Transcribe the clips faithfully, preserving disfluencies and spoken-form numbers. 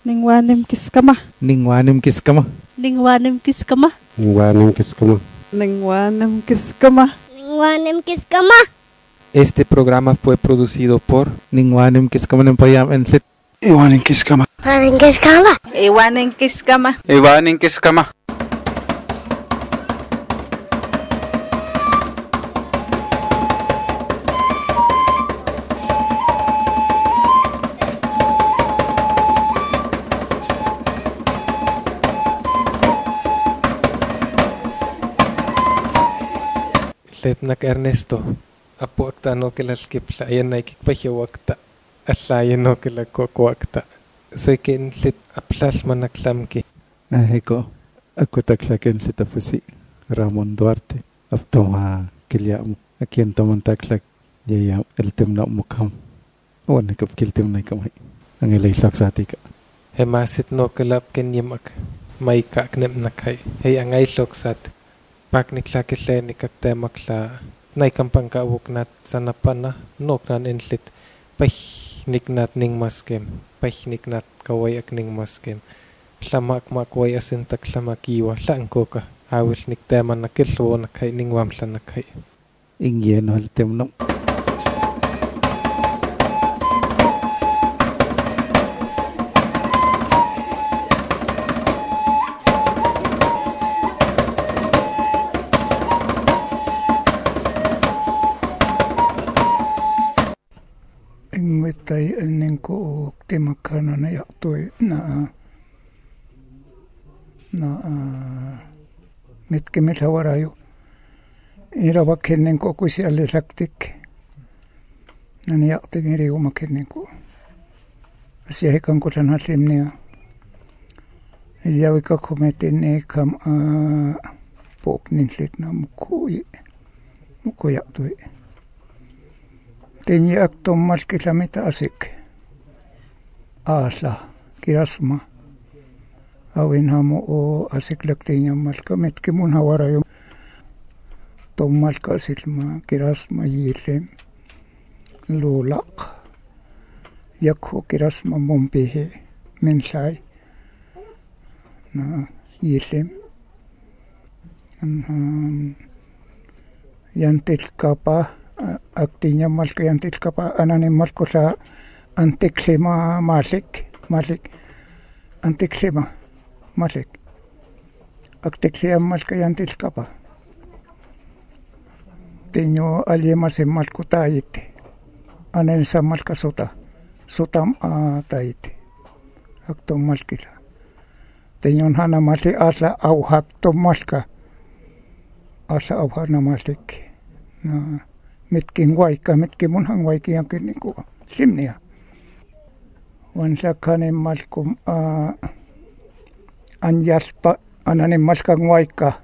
Ningwanim kiskama. Ningwanim kiskama. Ningwanim kiskama. Ningwanim kiskama. Ningwanim kiskama. Ningwanim kiskama. Este programa fue producido por Ningwanim Kiskama Nempayam en Fit. Iwanin kiskama. Iwanin kiskama. Iwanin kiskama. Iwanin kiskama. Letnak Ernesto. Apo akta no que las que playan hay que paje wakta. Aslaya no que la wakta. Soy que en let aplas manaklamki. Aheko. Ako takla que en let afusi. Ramon Duarte. Aptoma kilya aquí en taman takla ya el temna mukam. Wan kap kil temna kamay. Ang ilay laksatika. Hemasit no kelap ken yemak. May kaknem nakay. Hey angay loksat. Pak nikla kisle nikakte makla. Nay kampang kaawok nat sanapana nok nan enlit pay niknat ning maskem pay niknat kaway ak ning maskem lamak makway asintak lamakiwa langko ka awil nikteman nakilwo nakay ning wamla nakay ingyen hal temno Ingwitay aning ko timakana na yaktoy na na mitkimil hawarayo irawak hinin ko kusi alisaktik na niyaktik iri umakinin ko asiyahikan ko sa nasim niya iyawi ka kumitin ni kam pok ninslit na mukuy mukuy yaktoy Tenyi aktom mal kilamita asik. Asla, kirasma. Awin hamo o asik laktinya mal kamit kimun hawarayo. Tom mal kasilma kirasma yilem. Lulak. Yakho kirasma mompihe. Mensay. Na yilem. Yantil kapa. Aktinya mal kayantil kapa ananin mal ko sa antiksima malik malik antiksima malik aktiksima mal kayantil kapa tinyo alyema se mal ko tayit anan sa mal ka suta sutam a tayit akto mal kila tinyo hana mali asa au hakto mal ka asa au hana malik na mitkin waika, mitkin munhan waiki yankin niinku simnia. Wansa kanen malkum uh, anjaspa ananen malkan waika.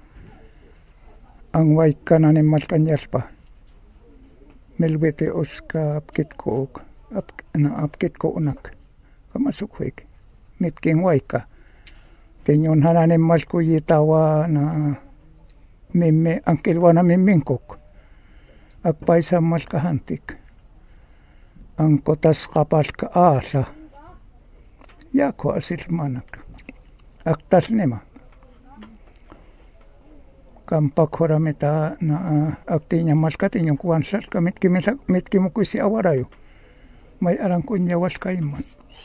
Ang waika nanen malkan jaspa. Melvete oska apkitko ap na apkitko unak. Kamasuk waik. Mitkin waika. Tenyon hananen malku yitawa na mimme ankilwana mimminkok. Agpaisa mal kahantik. Ang kotas kapal ka asa. Yako asil manak. Aktas nema. Kampak horamita na aktinya mal katin yung kuwansal ka mitki mo kusi awarayo. May arang kunya was kaiman.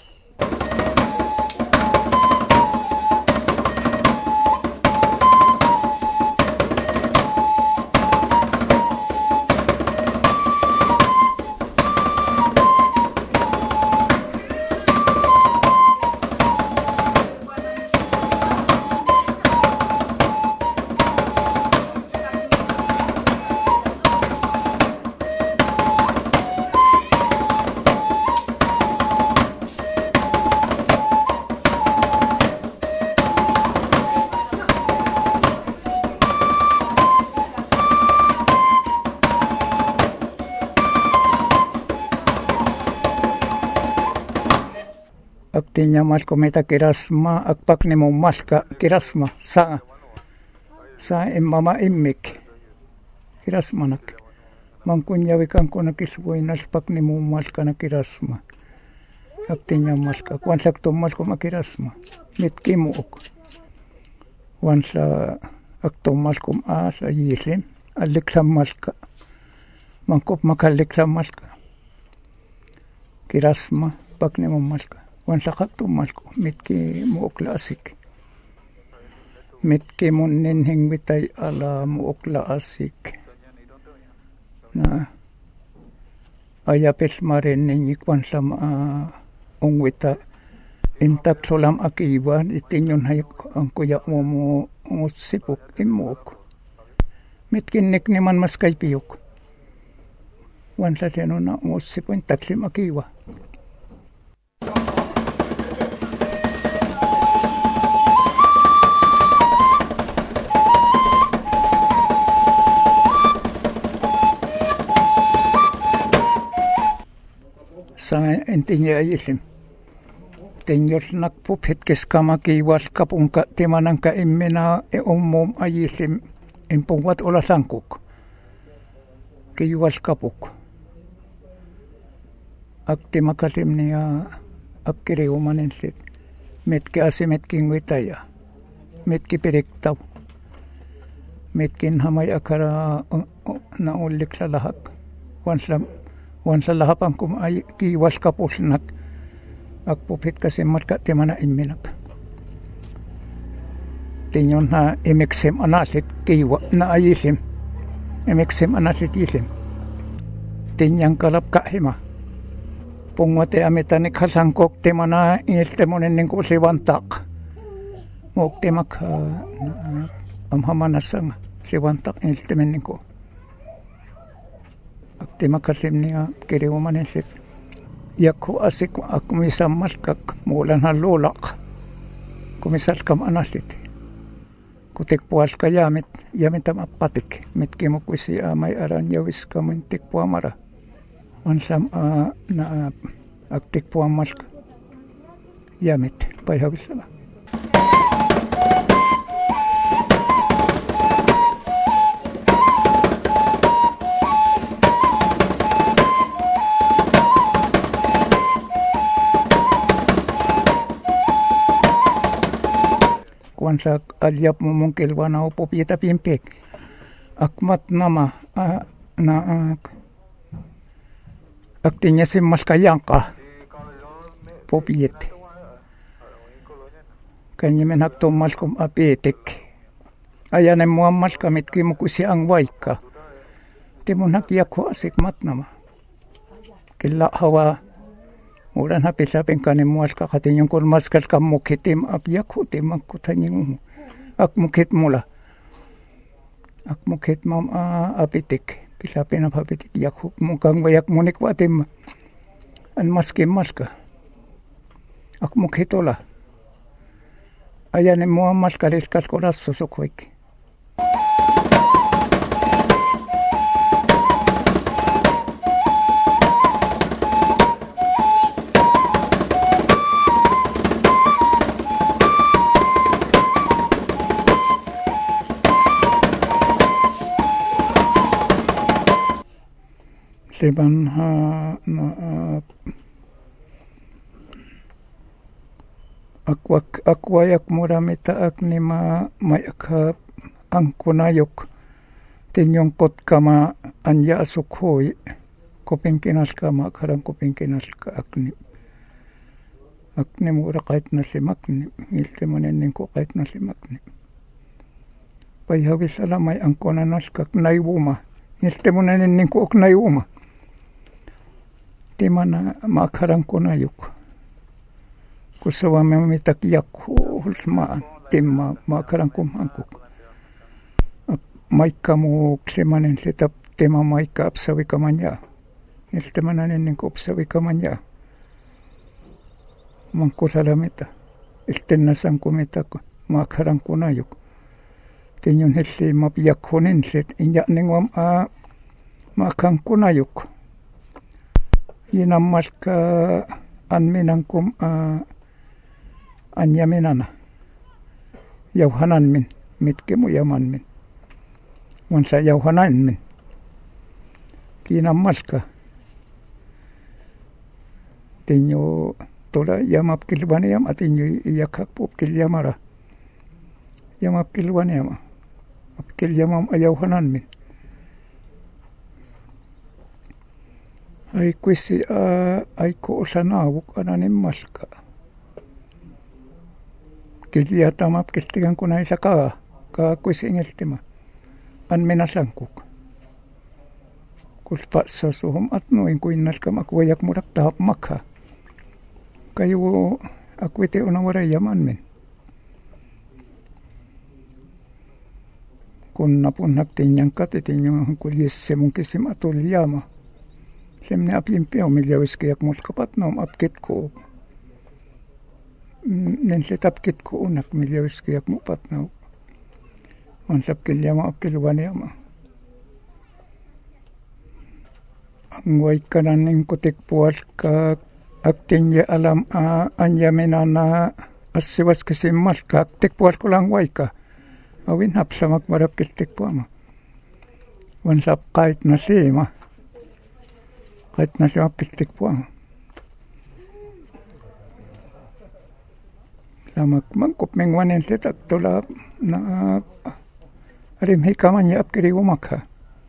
Aktinya mal kometa kirasma akpak ni mo mal ka kirasma sa sa imama immik kirasma nak mangkunyawi kan ko nakisbuy nalpak ni mo mal ka na kirasma aktinya malka wansa to malko makirasma mitki muok wansa akto malkom asa yisim aliksam malka mangkop makaliksam malka kirasma paknemo malka wansa akto malko mitki muok lasik mitki munin hingwitay ala muok lasik na ayapis marin ninyik wansa ma ungwita intak solam akiwa itinyon hayak ang kuya mo mo musipok imok mitkinik ni man mas kaypiyok wansa sino na musipo intak sim akiwa sa intinya ayisim Tenyos nakpupit kiskama kiwas kapungka timanangka immena e umum ayisim impungwat ola sangkuk kiwas kapuk ak timakasim niya akkiri umaninsit mitki asimet kingwitaya mitki piriktaw mitkin hamay akara na ulik sa lahak wansa wansa lahapang kum ay kiwas kapusnak akpupit kasi matka timana iminak tinyon na imiksim anasit kiwa na ayisim imiksim anasit yisim tinyang kalap kahima pungwate amitanik hasangkok timana istemonin ningko siwantak mok timak uh, amhamanasang siwantak istemin ningko aktimak kasim niya kiriwamanisit yakho asik akumisam maskak mulan halulak kumisal kam anasit kutik puas kayamit yamit am apatik mitki mo kuisi amay aran yawis kamintik puamara wansam uh, na aktik puamask yamit payhawisala wansa alyap mo mungkil wana upo pita pimpik akmat nama uh, na uh, aktinya sim mas kayangka popiyet kanya menak to mas kum apetek ayan mo mas kamit ki mo kusi ang waika timunak yakho asik mat nama killa hawa Ulan hapi sapeng kanin muas kakatin yung kulmas kas kamukitim apyak hutim ang kutanyong akmukit mula. Akmukit mam uh, apitik. Pisapin ang apitik yak mukang bayak munik watim. An maskim maska. Akmukit ola. Ayan mo mas kalis kas koras susukwik. Siban ha na uh, akwak akwayak muramita ak ni ma mayak ang kunayok tinyong kot kama anya asukhoy kuping kinas kama karang kuping kinas ka akni akni mura kahit na si makni ilte manin ko kahit na si makni payhawis alamay ang kunanas kak naiwuma ilte manin ko ak naiwuma timana makarang kunayok kusawa mamitak yakho hulsmaan timma makarang kumangkok maika mo ksemanin sitap tema maika apsawi kamanya iltemananin ningko apsawi kamanya mangkusalamita iltennasan kumita makarang kunayok tinyon hisi mapiyakhonin sit inya ningwam a makang kunayok Yinamas ka anminang kum uh, anyaminana. Yauhanan min. Mitke mo yaman min. Wansa yauhanan min. Kinamas ka. Tinyo tola yamap kilbani yam atinyo iyak hakpop kilyamara. Yamap kilbani yama. Kilyamam ayaw hanan min. Ay kuisi uh, ay ko sanawuk ananim malka. Kilyatamap kiltigan ko na isa ka. Ka kuisi ingeltima. An minasangkuk. Kulpa sa suhum at noin kuin nalkam akwayak murak tahap makha. Kayo akwite unawara yaman min. Kun napun naktinyang katitinyang kulis semungkisim atul yama. Semne apimpiaw milyawis kayak mulkapat nom apkit ko. Nensit apkit ko unak milyawis kayak mupat na. Mansap kilyama apkilwan yama. Ang way kananing kutik puwal ka akting ya alam uh, anya minana asiwas kasi malka aktik puwal ko lang way ka. Awin hap sa magmarap kiltik po ama. Wansap kahit na sima. Kahit na sima kiltik po ama. Lamak magkupming wanin sitak tulap na uh, arim hikaman niya apkiri umakha.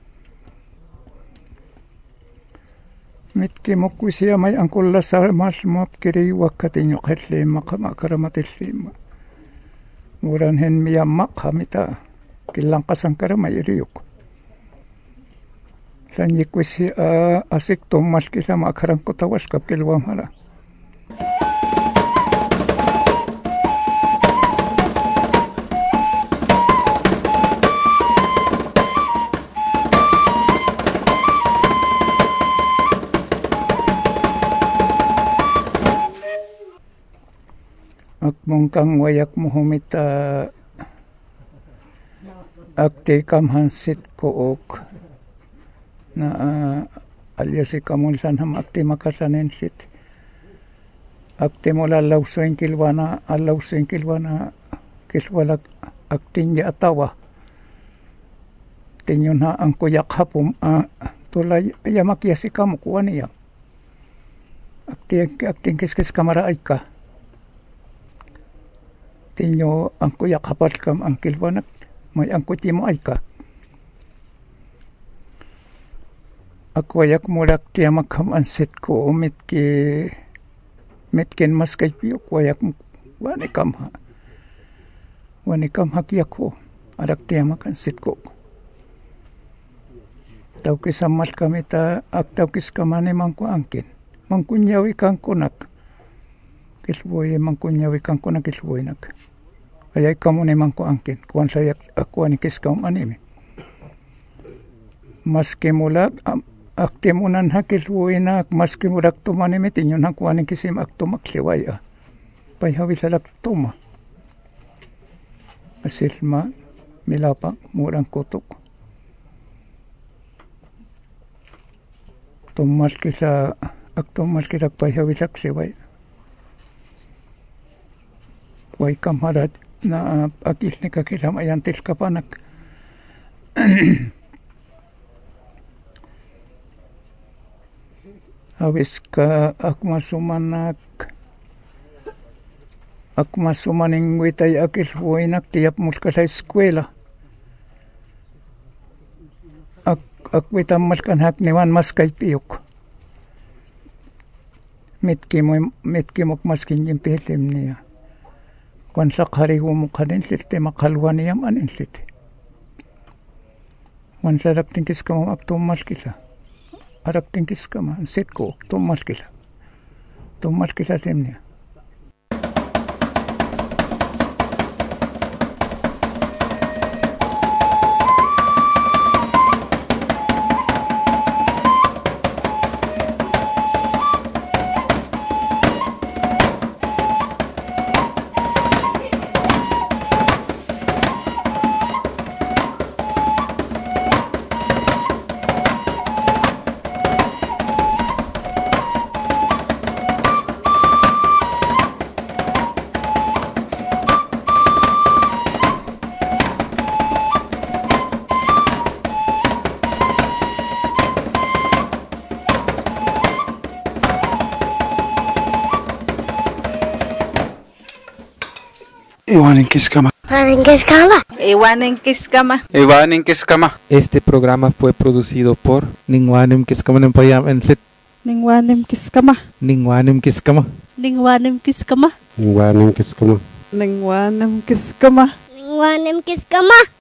Mitki mukkuisia mai ankulla sarmas mapkiri wakkatin yokhetli makama karamatilli. Muran hen miya makha mita kilang kasangkara mai iriyuk. Sanyi kuisi uh, asik tumas kisa makarang kutawas kapkilwam hala. Akmong wayak mo humita akti kamhansit kook na uh, alyasi kamunsan ham akti makasanensit akti mo lalawsuin kilwana alawsuin kilwana kiswalak aktin ya atawa tinyon ha ang kuyak hapum uh, tulay yamak yasi kamukuan niya akti aktin kiskis kamara ay ka tinyo ang kuyak hapat kam ang kilwanak may ang kuti mo ay ka. Akwayak mulak tiyamak ham ansit ko umit ki mitkin mas kay piyo kwayak mo wani kam ha. Wani kam hakyak ko arak tiyamak ansit ko. Tau kisamal kami ta ak tau kis kamani mangko angkin. Mangkunyawi kang kunak. Kisboy mangkunyawi kang kunak kisboy nak. Ayay kamu ni mangko angkin. Kuan saya akuan kis kaum anime. Maski mulak aktimunan hakis woinak maski mulak tumani metinyon hakuan kisim aktumak siwaya. Payhawi salak tuma. Asilma milapa murang kutuk. Tumas kisa aktumas kisa payhawi sak siwaya. Way kamarat na akis ni kakisam ayantis kapanak. Habis ka akmasumanak akmasumaning witay akis woinak tiap muska sa eskwela. Ak akwitam mas kanhak niwan mas kay piyok. Mitki mo mitki mo mas kinjim pihilim niya. Wansak hari humukanin silti makalwa niyam anin silti. Wansarak tingkis ka mo tumas kisa. Arak tingkis ka ma sit ko tumas kisa. Tumas kisa simniya. Iwanin kiskama. Iwanin kiskama. Iwanin kiskama. Iwanin kiskama. Este programa fue producido por Ningwanim kiskama ng payam enlit. Ningwanim kiskama. Ningwanim kiskama. Ningwanim kiskama. Iwanin kiskama. Ningwanim kiskama. Ningwanim kiskama.